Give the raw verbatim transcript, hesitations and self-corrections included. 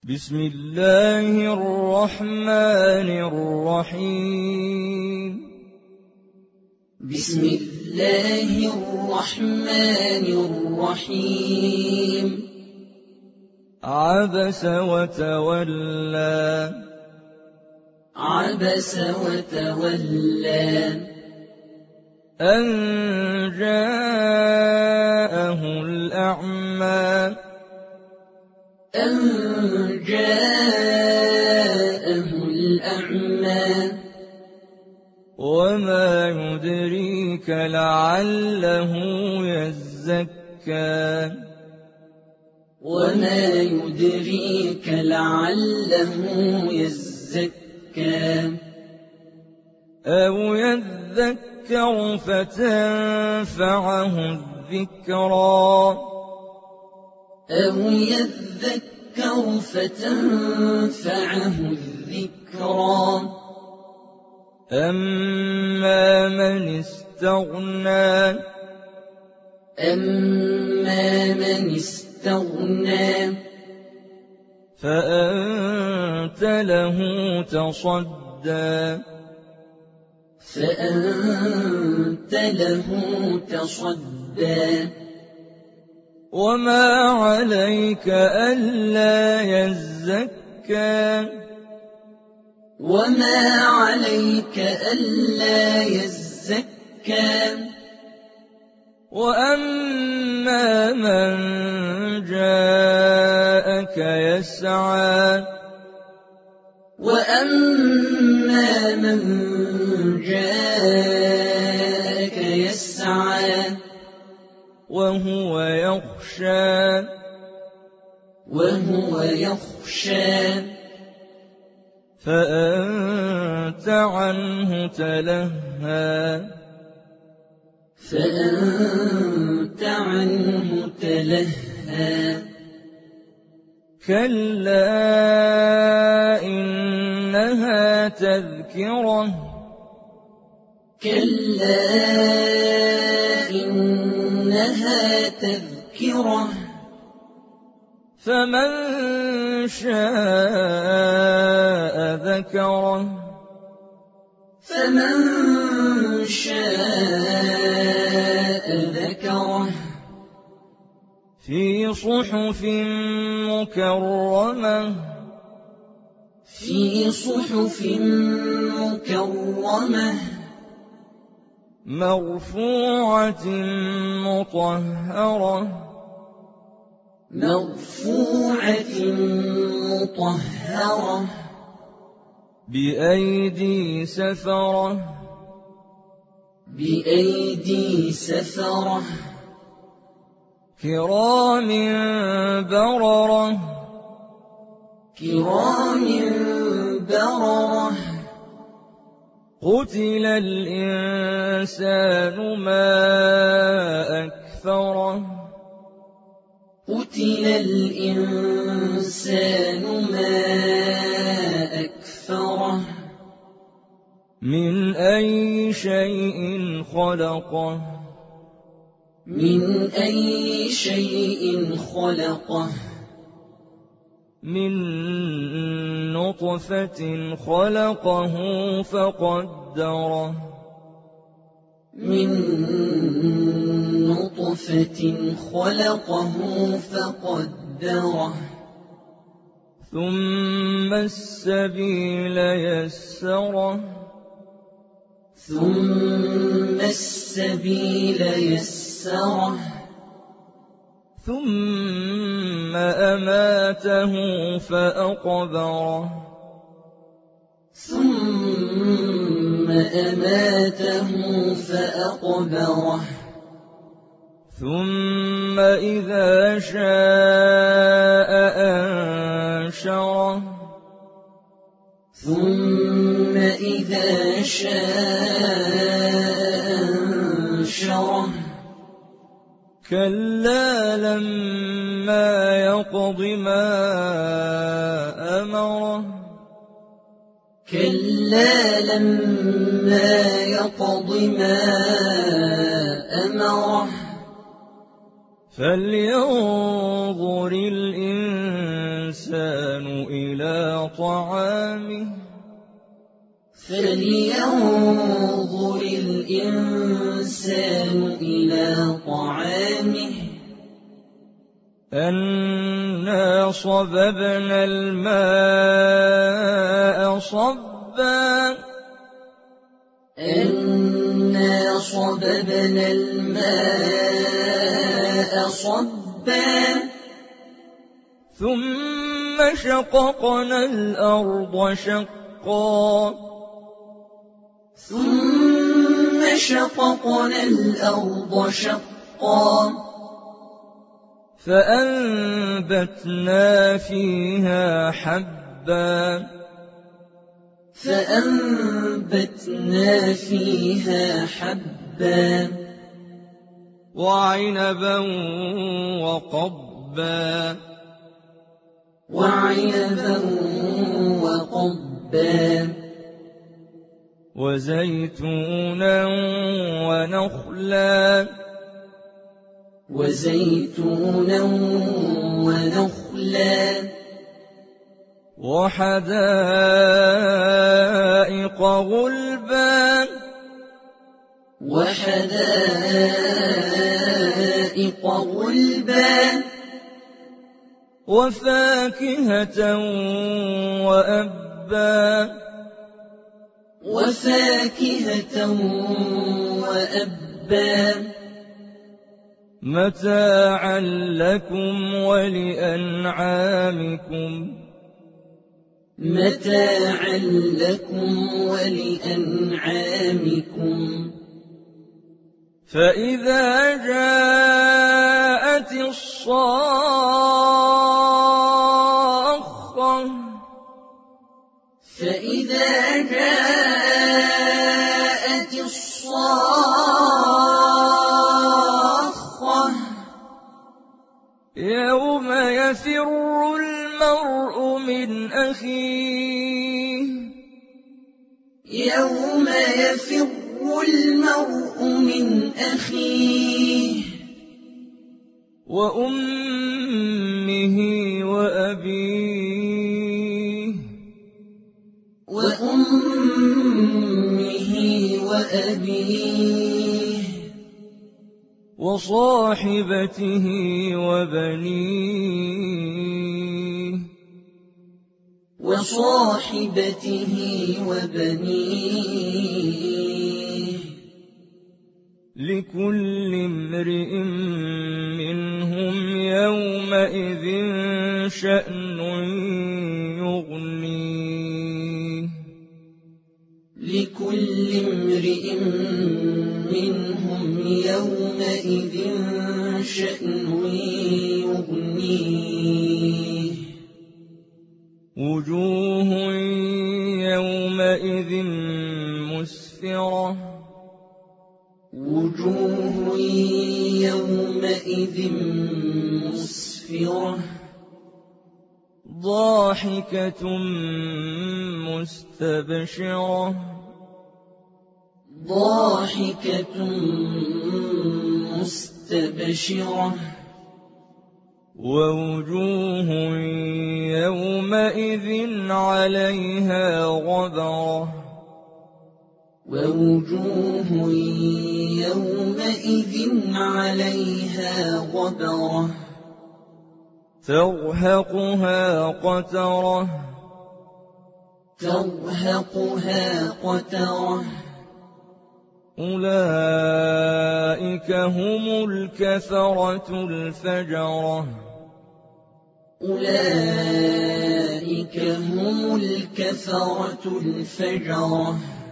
بسم الله الرحمن الرحيم بسم الله الرحمن الرحيم عبس وتولى عبس وتولى أن جاءه الأعمى أن جاءه الأعمى وما يدريك لعله يزكى وما يدريك لعله يزكى أو يذكر فتنفعه الذكرى أو يذكر فتنفعه الذكرى أما من استغنى أما من استغنى فأنت له تصدى فأنت له تصدى وما عليك ألا يزكى وما عليك ألا يزكى وأما من جاءك يسعى وأما من جاءك يسعى وهو يخشى وهو يخشى فأنت عنه تلهى فأنت عنه تلهى كلا إنها تذكرة كلا إنها تذكرة فمن شاء ذكره فمن شاء ذكره في صحف مكرمة في صحف مكرمة مرفوعة مطهرة مرفوعة مطهرة بأيدي سفرة بأيدي سفرة كرام بررة كرام بررة قتل الإنسان ما أكفره قتل الإنسان ما أكفره من أي شيء خلقه من أي شيء خلقه من نطفة خلقه فقدره من نطفة خلقه فقدره ثم السبيل يسره ثم السبيل يسره ثم أماته فأقبره ثم أماته فأقبره ثم إذا شاء أنشره ثم إذا شاء أنشره كلا لما يقض ما أمره كلا لما يقض ما أمره فلينظر الإنسان الإنسان إلى طعامه فلينظر الإنسان إلى طعامه أنا صببنا الماء صبا أنا صببنا الماء صبا ثم شققنا الأرض شقا ثم شققنا الأرض شقا فأنبتنا فيها حبا فأنبتنا فيها حبا وعنبا وقضبا وعنبا وقضبا وزيتونا ونخلا وزيتونا ونخلا وحدائق غلبا وحدائق غلبا وفاكهة وأبا وفاكهة وأبا متاعا لكم ولأنعامكم متاعا لكم ولأنعامكم فإذا جاءت الصاخة فإذا جاءت الصاخة يوم يفر المرء من أخيه يوم يفر المرء من أخيه وأمه وأبيه وأمه وأبيه وصاحبته وبنيه وصاحبته وبنيه لكل امرئ منهم يومئذ شأن يغنيه لكل امرئ منهم يومئذ شأن يغنيه وجوه يومئذ مسفرة وجوه يومئذ مسفرة ضاحكة مستبشرة ضاحكة مستبشرة ووجوه يومئذ عليها غبرة ووجوه يومئذ عليها غبرة ترهقها قترة ترهقها قترة أولئك هم الكفرة الفجرة أولئك هم الكفرة الفجرة